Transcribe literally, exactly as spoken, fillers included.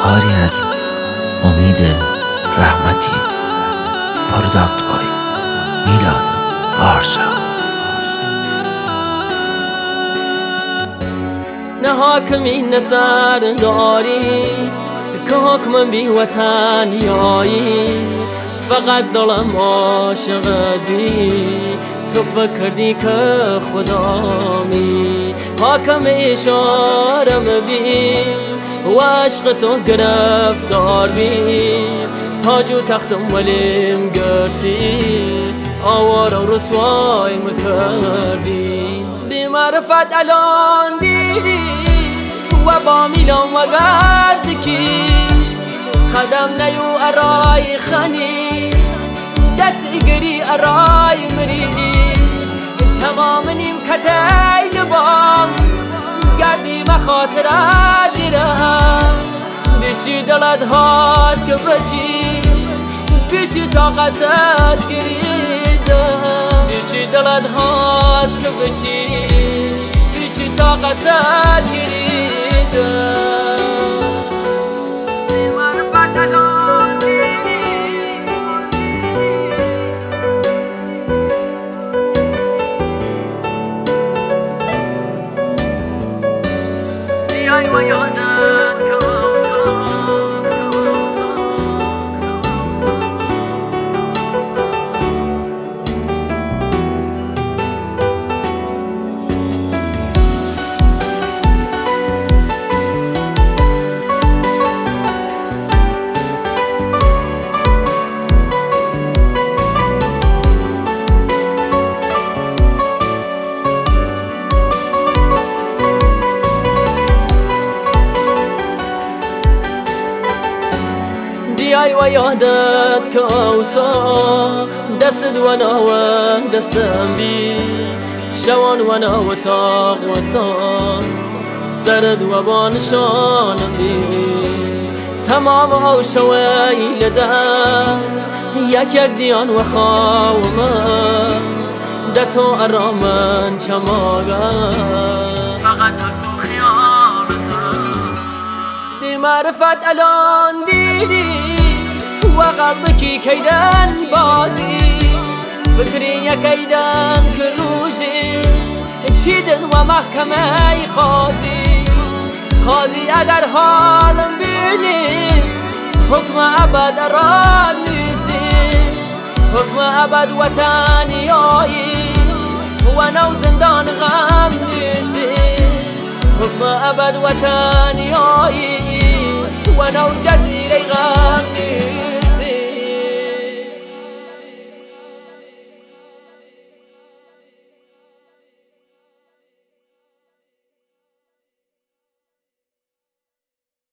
کاری از امید رحمتی پروداکت بای میلاد آرشا. نه حاکمی نه سرداری که حکم بی وطنیایی، فقط دلم عاشق بی تو فکر دی که خدامی. حاکم اشارم بی و عشق تو گرفتار بی، تاج و تختم ولیم گرتی آوار و رسوای مکردی. بی معرفت الان دیدی و با میلان و گرد کی قدم نیو ارای خانی دست گری ارای مری. تمام نیم کتی لبام گردی مخاطرات دیرم، بیشی دلت هات که بچی بیشی طاقتت گریدم. بیشی دلت هات که بچی بیشی طاقتت گریدم. و یادت که بیای و یادت که اوساخ دست وانا و دستم بی شوان وانا و تاق و سان سرد و بانشانم بی. تمام او شوی لدن یک یک دیان و خواهم دتو ارامن چماغن فقط تو خیالتم. بی معرفت الان دیدی و قلبکی کیدن بازی فکری یکیدن که روشی چیدن و محکمه قاضی. قاضی اگر حالم بینی حکم ابد اران نیسی، حکم ابد وطنیایی و نو زندان غم نیسی، حکم ابد وطنیایی